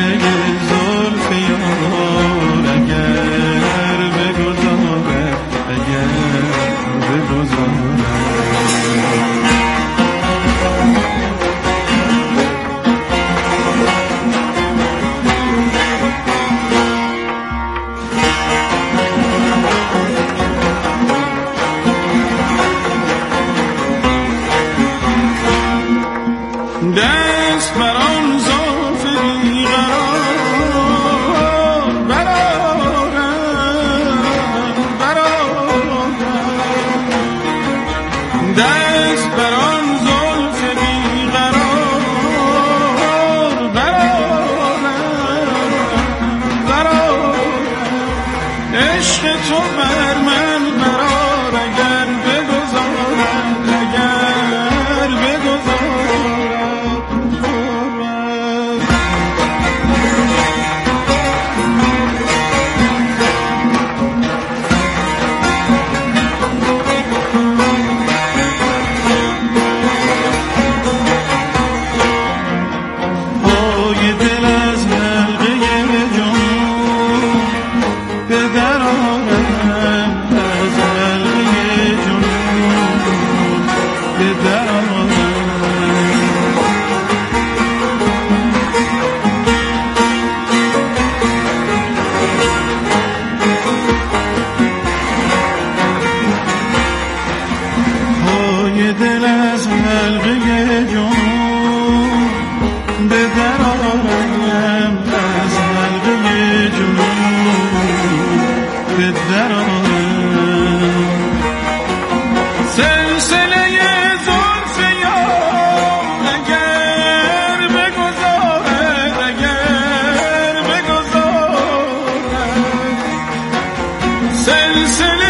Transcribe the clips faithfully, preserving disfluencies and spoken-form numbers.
زلف یار اگر بگذاره، اگر بگذاره. دست بران زلف بیقرار برارم برارم، دست بران زلف بیقرار برارم برارم. عشق تو بر من برار اگر بگذارد، اگر بگذارد. دل از حلقه جنون به در آرم، از حلقه جنون به در آرم. سلسله زلف یار اگر بگذارد، اگر بگذارد. سلسله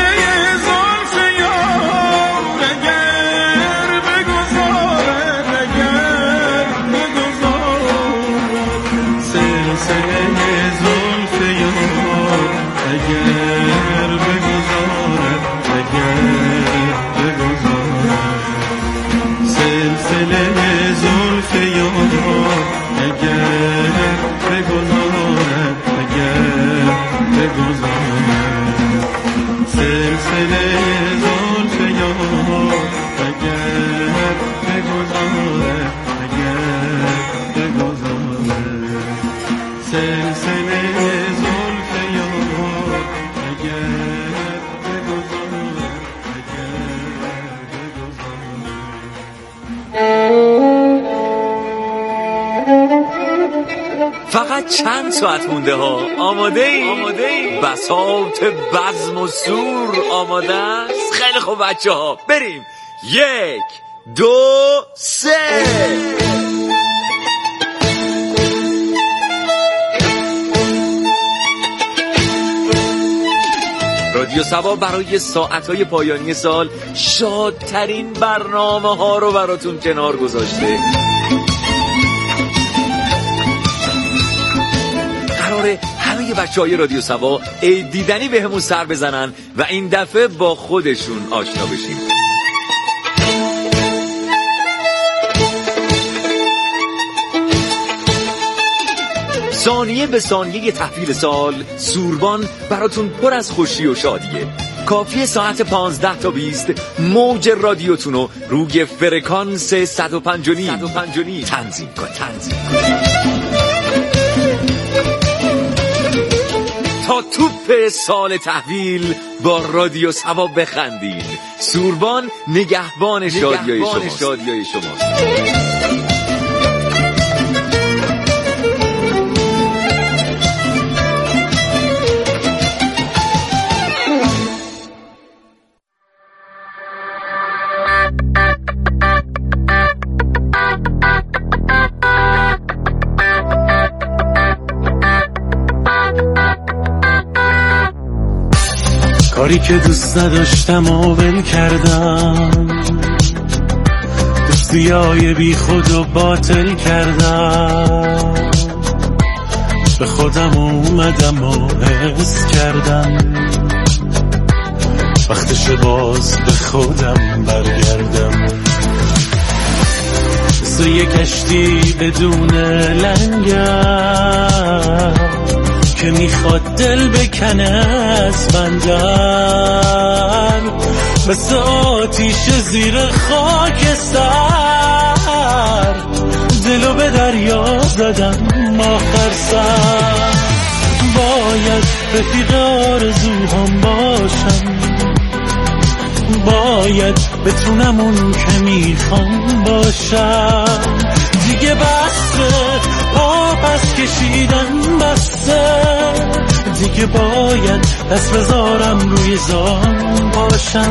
فقط چند ساعت مونده ها. آماده ای؟ آماده ای؟ بساط بزم و سور آماده است؟ خیلی خوب بچه ها بریم. یک دو سه. رادیو سبا برای ساعتهای پایانی سال شادترین برنامه ها رو براتون کنار گذاشته. قراره همه بچه های رادیو سبا عید دیدنی به همون سر بزنن و این دفعه با خودشون آشنا بشیم. ثانیه به ثانیه تحویل سال سوربان براتون پر از خوشی و شادیه. کافیه ساعت پانزده تا بیست موج رادیوتونو روی فرکانس صد و پنج و نیم تنظیم کن تنظیم تا توپ سال تحویل با رادیو سبا بخندین. سوربان نگهبان شادیای شماست. شادیای شماست. کاری که دوست نداشتم و ول کردم، دوستیای بی خود و باطل کردم، به خودم اومدم و حس کردم وقتش باز به خودم برگردم. مثل یک کشتی بدون لنگر میخواد دل بکنه از بندر، مثل آتیش زیر خاک سر، دلو به دریا زدم آخر سر. باید رفیق آرزوهام باشم، باید بتونم اون که میخوام باشم. دیگه بسه پا پس کشیدن بسه، دیگه باید دست بذارم روی زان باشم.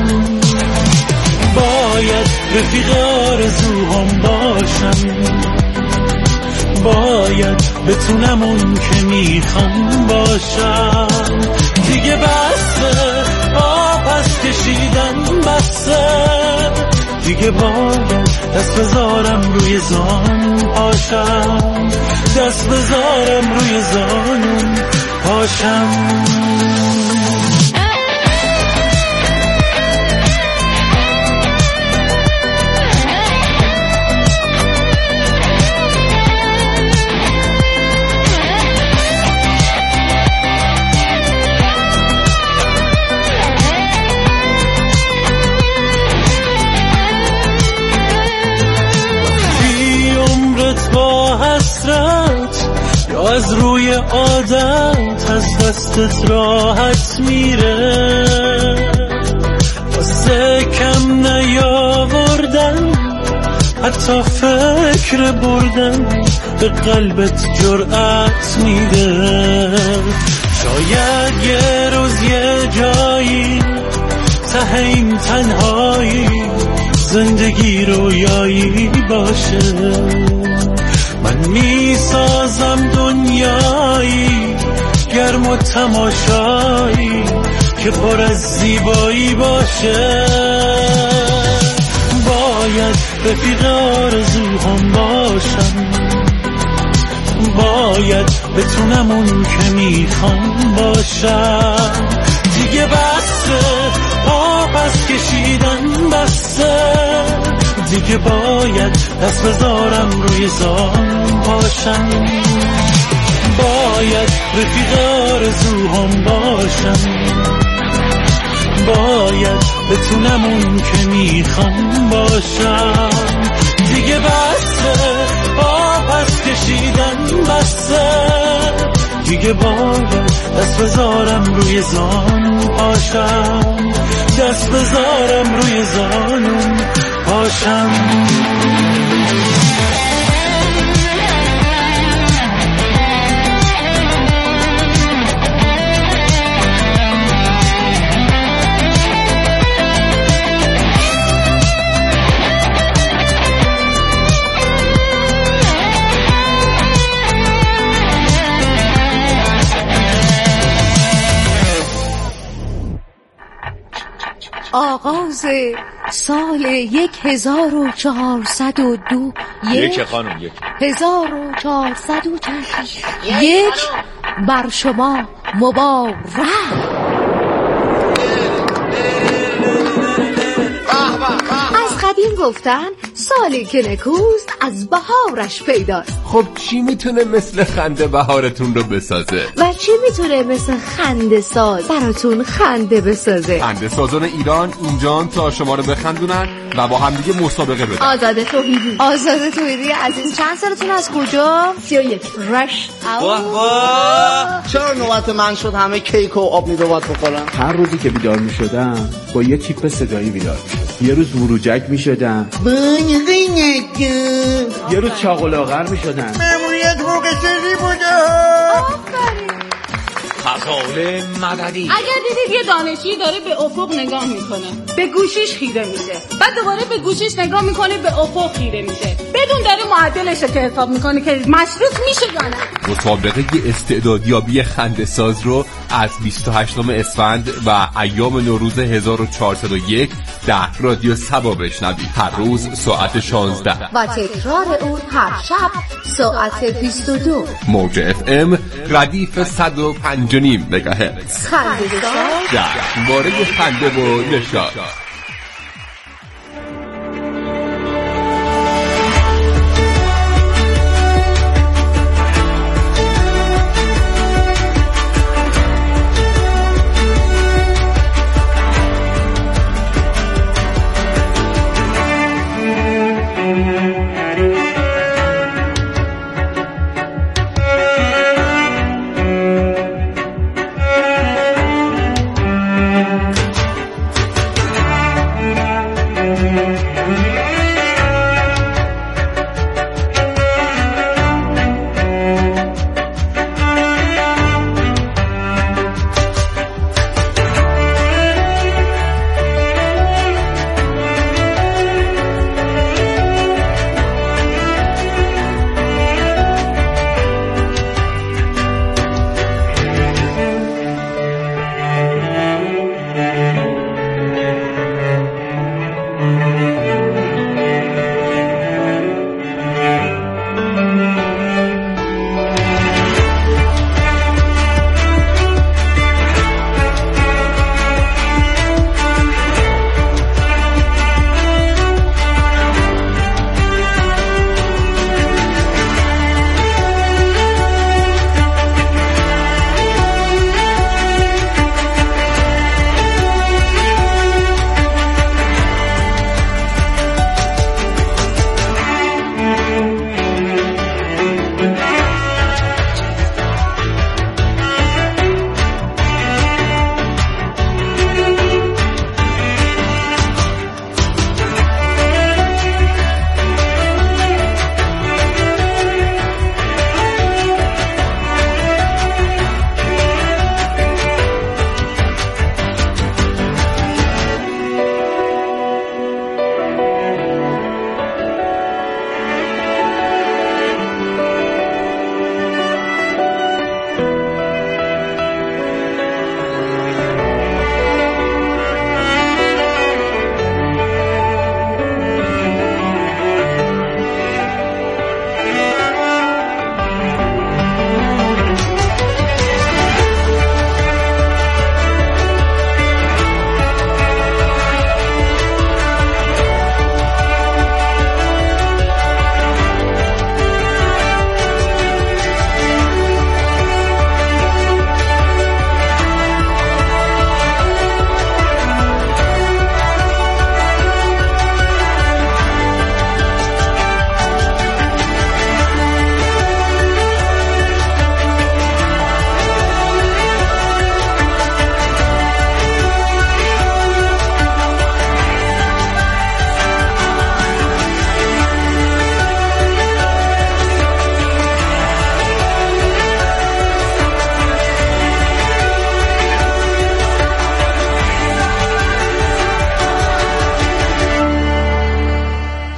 باید رفیق آرزوهام باشم، باید بتونم اون که میخوام باشم. دیگه بسه پا پس کشیدن بسه، دیگه باید دست بذارم روی زان پاشم، دست بذارم روی زانم پاشم. از روی عادت از دستت راحت میره، واسه کم نیاوردن حتی فکر بردن به قلبت جرأت میده. شاید یه روز یه جایی ته این تنهایی زندگی رویایی باشه، من میسازم دنیایی گرم و تماشایی که پر از زیبایی باشه. باید رفیق آرزوهام باشم، باید بتونم اون که میخوام باشم. دیگه بسه پا پس کشیدن بسه، دیگه باید دست بذارم روی زان پاشم. باید رفیق آرزوهام باشم، باید بتونم اون که میخوام باشم. دیگه بسه پا پس کشیدن بسه، دیگه باید دست بذارم روی زان پاشم، دست بذارم روی زانم پاشم. آغاز سال یک هزار و چهارصد و دو یک خانم یک هزار و چهارصد و چند یک بر شما مبارک. از قدیم گفتن سالی که نکوست از بهارش پیداست. خب چی میتونه مثل خنده بهارتون رو بسازه؟ و چی میتونه مثل خنده ساز براتون خنده بسازه؟ خنده سازان ایران اینجان تا شما رو بخندونن و با هم دیگه مسابقه بدن. آزاده توحیدی آزاده توحیدی از این چند سالتون از کجا؟ سی و یک رشت. واه واه چرا نوبت من شد همه کیک و آب میدوات بخورم؟ هر روزی که بیدار میشدم با یه تیپ صدایی بیدار میشدم. یه روز وروجک میشدم، یه روز چاق و لاغر میشدم. ماموریت موقع سری بوده. خصال مددی. اگر دیدید یه دانشجویی داره به افق نگاه میکنه، به گوشیش خیره میشه، بعد دوباره به گوشیش نگاه میکنه، به افق خیره میشه، بدون داره معدلش که حساب میکنه که مشروط میشه یا نه. مسابقه استعدادیابی خنده‌ساز رو از بیست و هشتم اسفند و ایام نوروز هزار و چهارصد و یک در رادیو صبا بشنوید. هر روز ساعت شانزده و تکرار اون هر شب ساعت بیست و دو. موج اف ام ردیف صد و پنج و نیم مگاهرتز. خنده‌ساز در باره خنده و نشاط.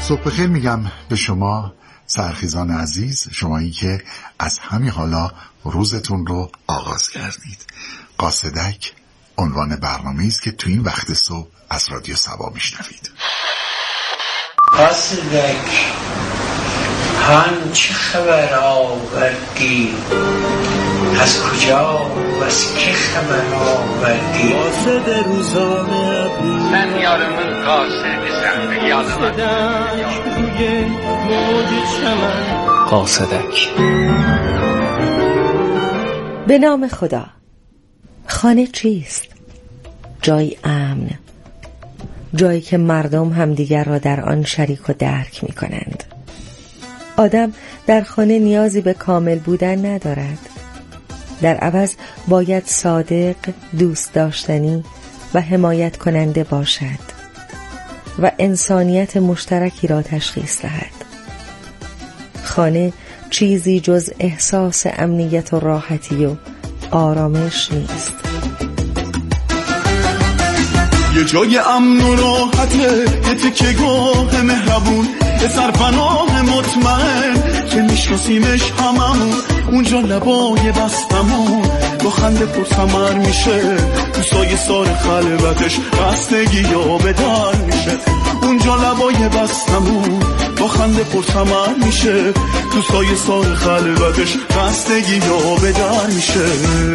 صبح بخیر میگم به شما سرخیزان عزیز، شمایی که از همین حالا روزتون رو آغاز کردید. قاصدک عنوان برنامه‌ای است که تو این وقت صبح از رادیو صبا میشنوید. قاصدک هان چه خبر آوردی؟ از کجا و از که خبر آوردی؟ قاصد روزانه من یادمون قاصد یادمون روی موج چمن. قاصدک. به نام خدا. خانه چیست؟ جای امن، جایی که مردم همدیگر را در آن شریک و درک می کنند. آدم در خانه نیازی به کامل بودن ندارد، در عوض باید صادق، دوست داشتنی و حمایت کننده باشد و انسانیت مشترکی را تشخیص دهد. خانه چیزی جز احساس امنیت و راحتی و آرامش نیست. یه جای امن و راحته، یه تکیه‌گاه مهربون، یه سرپناه مطمئن که میشناسیمش هممون. اونجا لبای بستمون با خنده پرثمر میشه، تو سایه سار خلوتش خستگی یا به در میشه. اونجا لبای بستمون با خنده پرثمر میشه، تو سایه سار خلوتش خستگی یا به در میشه.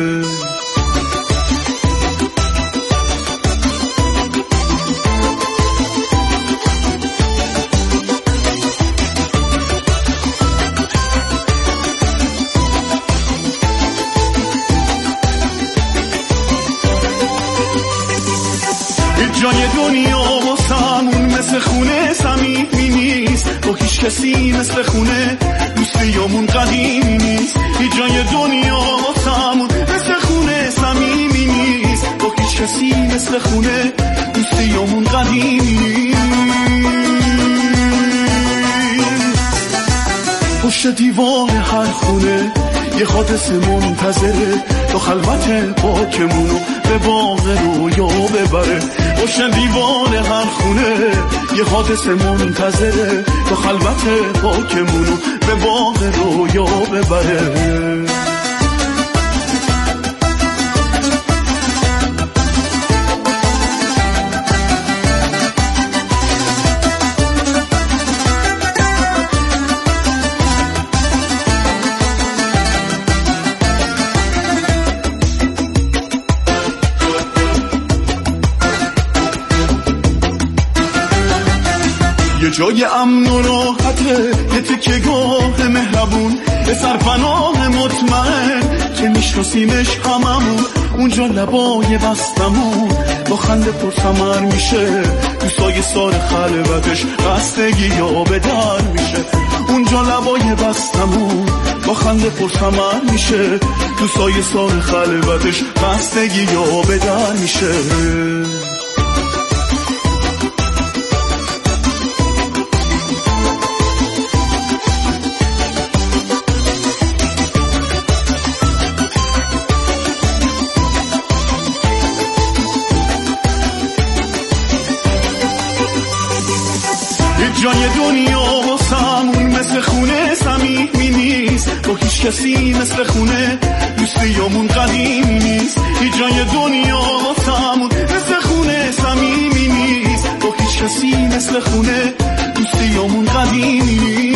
جای دنیا واسمون مثل خونه صمیمی نیست، با هیچ کسی مثل خونه دوستیامون قدیمی نیست. هیچ جای دنیا واسمون مثل خونه صمیمی نیست، با هیچ کسی مثل خونه دوستیامون قدیمی نیست. پشت دیوار هر خونه یه حادثه منتظره، تا خلوت پاکمونو به باغ رویا ببره. پشت دیوار هر خونه یه حادثه منتظره، تا خلوت پاکمونو به باغ رویا ببره. جای امن و راحته، یه تکیه‌گاه مهربون، یه سرپناه مطمئن که میشناسیمش هممون. اونجا لبای بستمون با خنده پرثمر میشه، تو سایه سار خلوتش خستگی یا به در میشه. اونجا لبای بستمون با خنده پرثمر میشه، تو سایه سار خلوتش خستگی یا به در میشه. جای دنیا واسمون مثل خونه صمیمی نیست، با هیچ کسی مثل خونه دوستیامون قدیمی نیست. هیچ جای دنیا واسمون مثل خونه صمیمی نیست، با هیچ کسی مثل خونه دوستیامون قدیمی نیست.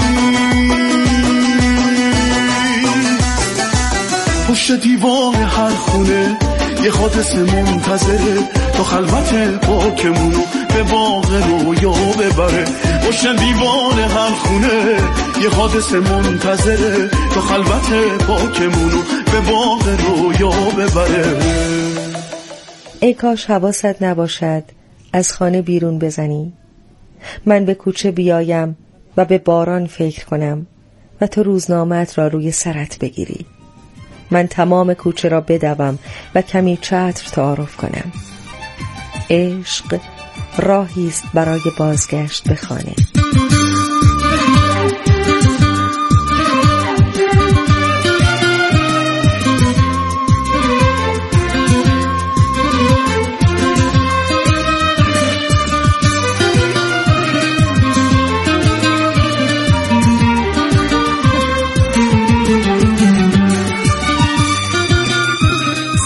پشت دیوار هر خونه یه حادثه منتظره، تا خلوت پاکمونو به باغ رویا ببره. پشت دیوار هر خونه یه حادثه منتظره، تا خلوت پاکمونو به باغ رویا ببره. ای کاش حواست نباشد از خانه بیرون بزنی، من به کوچه بیایم و به باران فکر کنم و تو روزنامه‌ات را روی سرت بگیری. من تمام کوچه را بدوم و کمی چتر تعارف کنم. عشق راهی است برای بازگشت به خانه.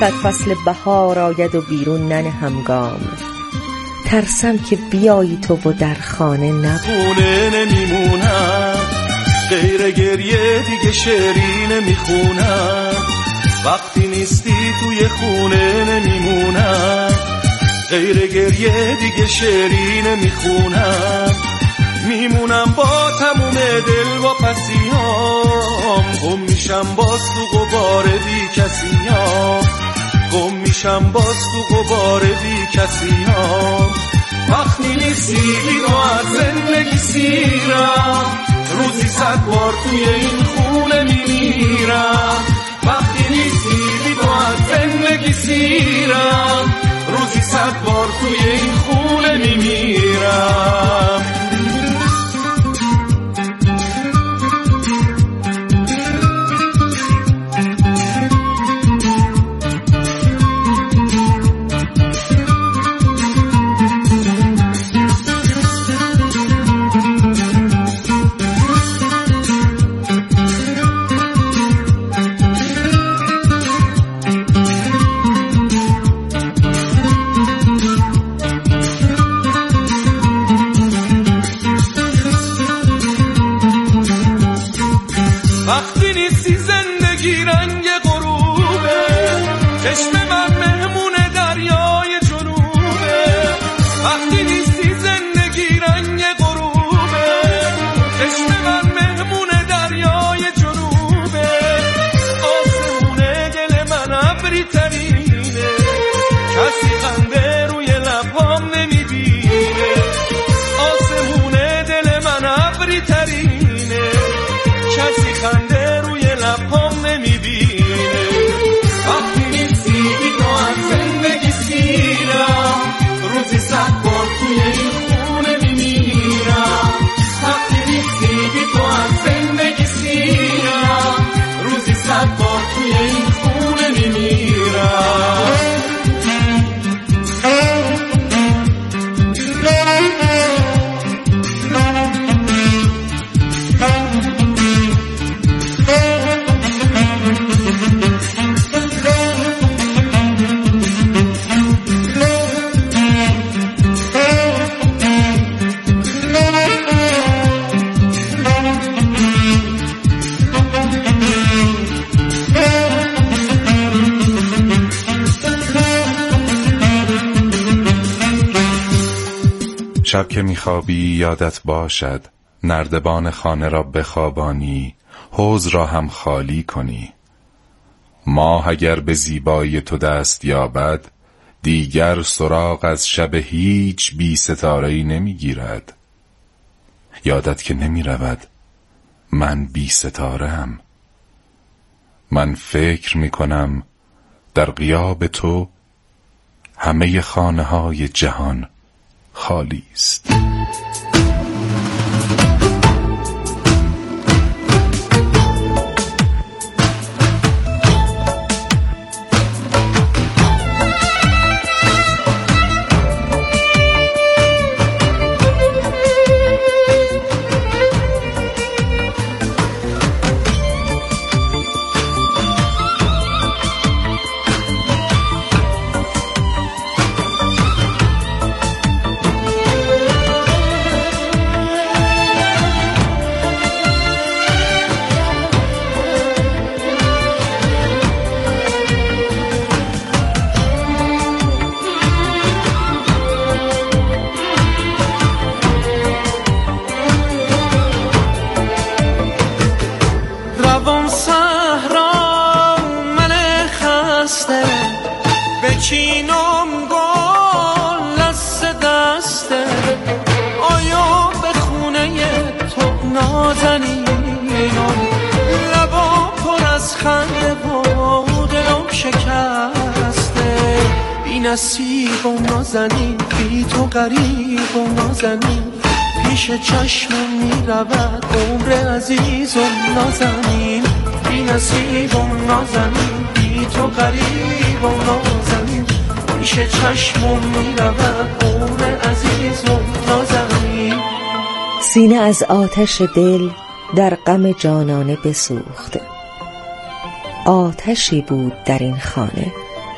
صد فصل بهار آید و بیرون ننهم گام. ترسم که بیایی تو و در خانه نبود. خونه نمیمونم، غیر گریه دیگه شعری نمیخونم. وقتی نیستی توی خونه نمیمونم، غیر گریه دیگه شعری نمیخونم. میمونم با تموم دل و پسیام، گم میشم باز تو غبار بی کسیام، گم میشم باز تو غبار بی کسیام. وقتی نیستی تو از زندگی سیرم، روزی صد بار توی این خونه میمیرم. وقتی نیستی تو از زندگی سیرم، روزی صد بار توی این خونه میمیرم. وقتی نیستی زندگی رنگ غروبه، چشم من مهمون دریای جنوبه. وقتی نیستی زندگی رنگ غروبه، چشم من مهمون دریای جنوبه. آسمونه گل من ابری ترینه، کسی خنده روی لبام نمیبینه. آسمونه دل من ابری ترینه، کسی خنده روی لبام نمیبینه. وقتی نیستی تو از زندگی سیرم، روزی صد بار توی این خونه میمیرم. وقتی نیستی تو از زندگی سیرم، روزی صد بار توی این خونه میمیرم. شب که میخوابی یادت باشد، نردبان خانه را بخوابانی، حوض را هم خالی کنی. ماه اگر به زیبایی تو دست یابد، دیگر سراغ از شب هیچ بی ستاره‌ای نمیگیرد. یادت که نمی رود من بی ستاره‌ام. من فکر می کنم در غیاب تو همه خانه های جهان خالی است. بچینم گل دست دسته، آیا به خونه تو نازنینم، لبا پر از خنده و دلم شکسته. بی نصیب و نازنین، بی تو غریب و نازنین، پیش چشمم می رود عمر عزیز و نازنین. بی نصیب و نازنین، بی تو غریب و نازنین، پیش چشمم می رود عمر عزیز و نازنین. سینه از آتش دل در غم جانانه بسوخت. آتشی بود در این خانه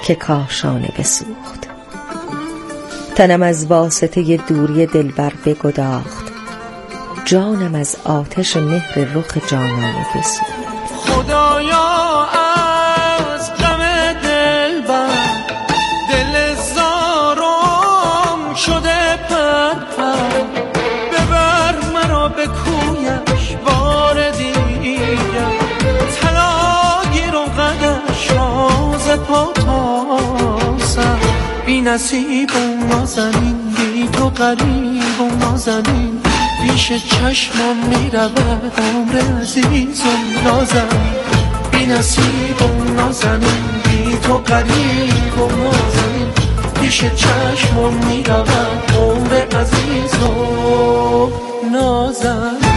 که کاشانه بسوخت. تنم از واسطه دوری دلبر بگداخت، جانم از آتش مهر رخ جانانه بسوخت. خدایا از غم دلبر دل زارم شده پر پر، ببر مرا به کویش بار دیگر، طلا گیر و قدش رازت پا تا سر، بی نصیب و نازنین بی تو غریب و نازنین، پیش چشمم میرود عمر عزیز و نازنین، بی نصیب و نازنین بی تو غریب و نازنین، پیش چشمم میرود عمر عزیز و نازنین.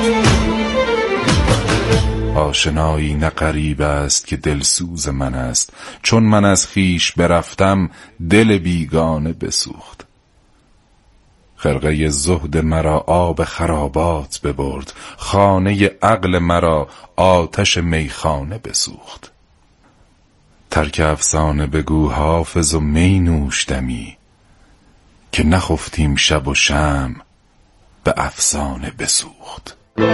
آشنایی نه غریب است که دلسوز من است، چون من از خیش برفتم دل بیگانه بسوخت. خرقه زهد مرا آب خرابات ببرد، خانه عقل مرا آتش میخانه بسوخت. ترک افسانه بگو حافظ و می نوشدمی، که نخفتیم شب و شمع به افسانه بسوخت.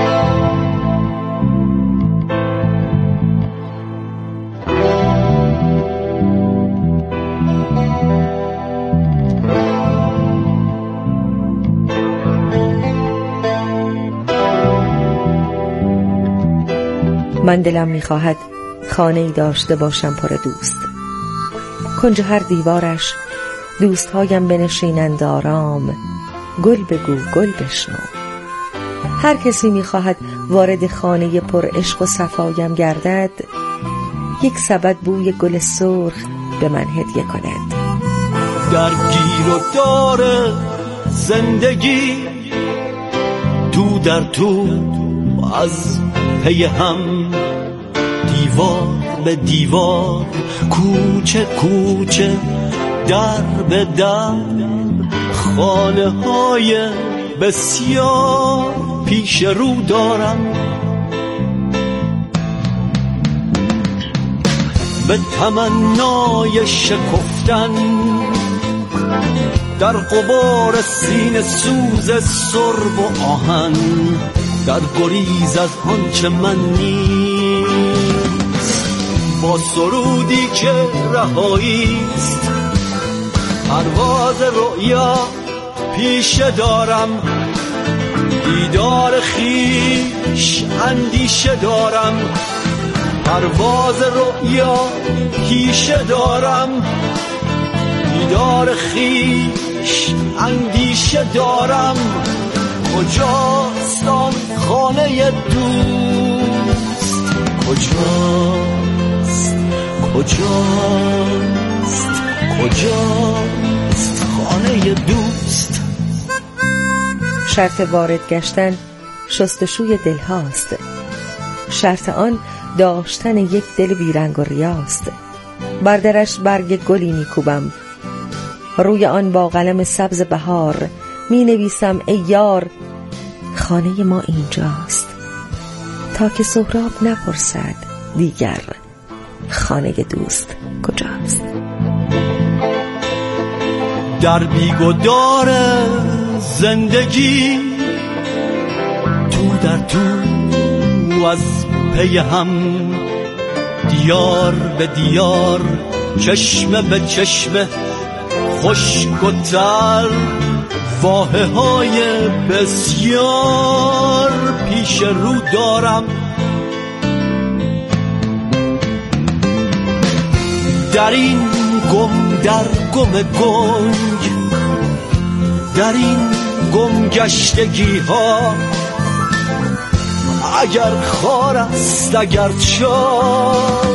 من دلم میخواهد خانه‌ای داشته باشم پر دوست، کنج هر دیوارش دوستهایم بنشینند آرام، گل بگو گل بشنو. هر کسی میخواهد وارد خانه پر عشق و صفایم گردد، یک سبد بوی گل سرخ به من هدیه کند. در گیر و دار زندگی تو در تو از پی هم، دیوار به دیوار کوچه کوچه در به در، خانه های بسیار پیش رو دارم. به تمنای شکفتن در غبار سینه سوز سرب و آهن، در گریز از آنچه من نیست، با سرودی که رهاییست، پرواز رؤیا پیشه دارم، دیدار خویش اندیشه دارم، پرواز رؤیا پیشه دارم، دیدار خویش اندیشه دارم. کجاست آن خانه دوست؟ کجاست کجاست کجاست خانه دوست؟ شرط وارد گشتن شستشوی دل هاست، شرط آن داشتن یک دل بیرنگ و ریاست. بر درش برگ گلی میکوبم، روی آن با قلم سبز بهار می نویسم ای یار خانه ما اینجاست، تا که سهراب نپرسد دیگر خانه دوست کجاست. در بیگدار زندگی تو در تو از پی هم، دیار به دیار چشم به چشم خشک و تر، واحه های بسیار پیش رو دارم. در این گم در گم گنگ، در این گم گشتگی ها، اگر خار است اگر چاه،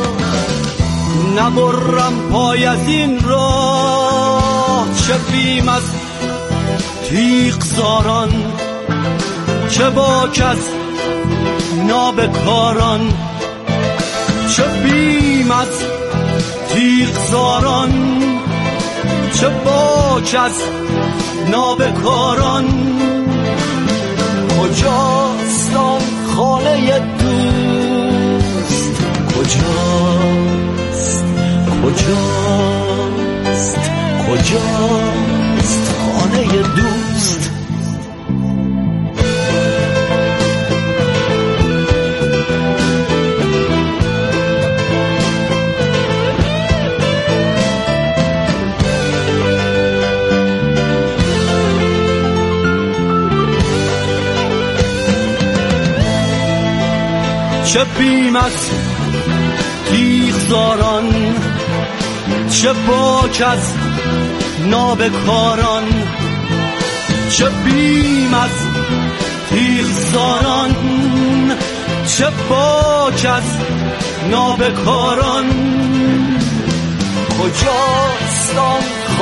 نبرم پای از این راه. چه بیم از تیغ زاران، چه باک از نابکاران، چه بیم از تیغ زاران، چه باک از نابکاران. کجاست آن خانه دوست؟ کجاست کجاست کجاست خانه دوست؟ چه بیم از تیغزاران، چه باک از نابکاران، چه بیم از تیغزاران، چه باک از نابکاران. کجاست آن